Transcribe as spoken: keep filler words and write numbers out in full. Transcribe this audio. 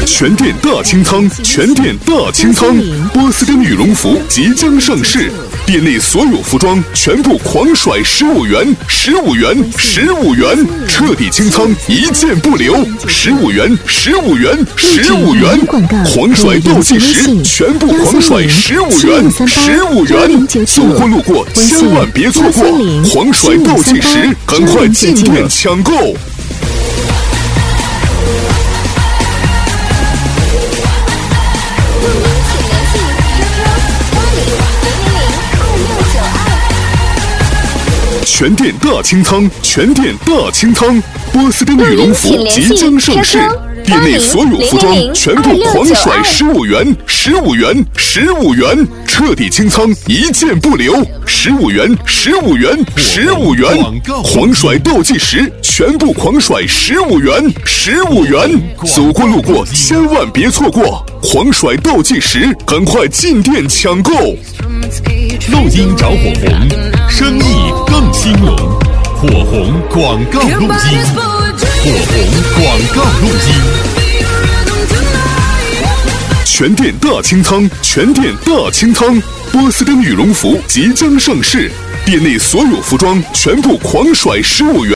全店大清仓，全店大清仓，波司登羽绒服即将上市，店内所有服装全部狂甩十五元，十五元，十五元，彻底清仓，一件不留，十五元，十五元，十五元，狂甩倒计时，全部狂甩十五元，十五元，走过路过千万别错过，狂甩倒计时，赶快进店抢购。全店大清仓，全店大清仓，波司登羽绒服即将上市，店内所有服装全部狂甩十五元，十五元，十五元，彻底清仓，一件不留，十五元，十五元，十五元，狂甩倒计时，全部狂甩十五元，十五元，走过路过千万别错过，狂甩倒计时，赶快进店抢购。 录音找火红，生意更兴隆。火红广告录音，火红广告录音。 全店大清仓，全店大清仓，波司登羽绒服即将上市，店内所有服装全部狂甩十五元。